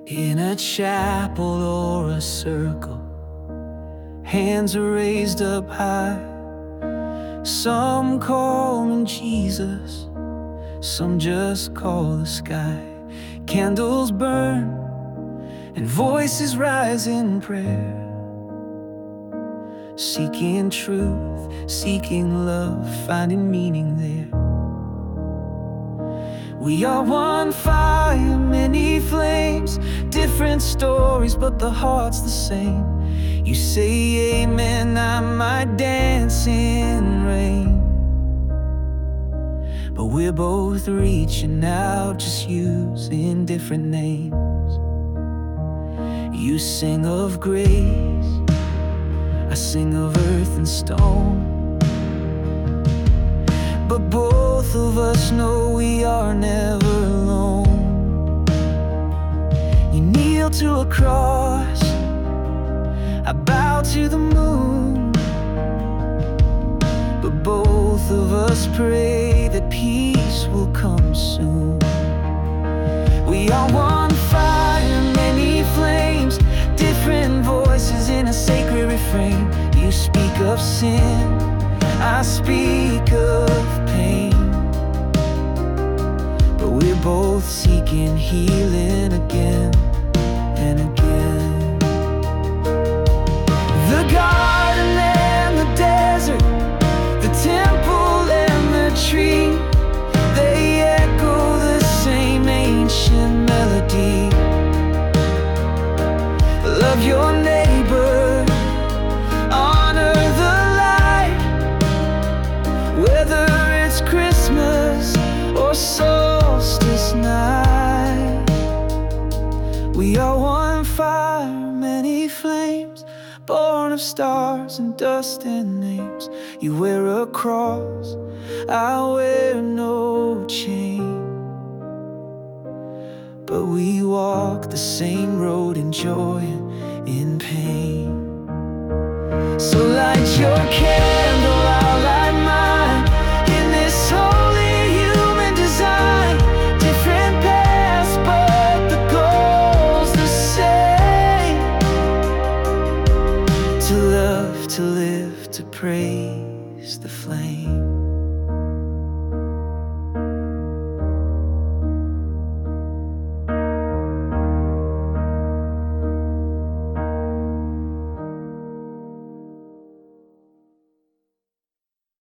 In a chapel or a circle, hands are raised up high. Some call him Jesus, some just call the sky. Candles burn and voices rise in prayer, seeking truth, seeking love, finding meaning there. We are one fire, many flames, different stories, but the heart's the same. You say amen, I might dance in rain, but we're both reaching out, just using different names. You sing of grace, I sing of earth and stone, but both of us know we are never alone. You kneel to a cross, I bow to the moon, but both of us pray that peace will come soon. We are one fire, many flames, different voices in a sacred refrain. You speak of sin, I speak of pain, but we're both seeking healing again and again. The garden and the desert, the temple and the tree, they echo the same ancient melody. Love your neighbor, honor the light, whether it's Christmas or solstice night. We are one fire, many flames, born of stars and dust and names. You wear a cross, I wear no chain, but we walk the same road in joy and in pain. So light your candle, I'll light mine, in this holy human design. Different paths, but the goal's the same. To love, to live, to praise the flame.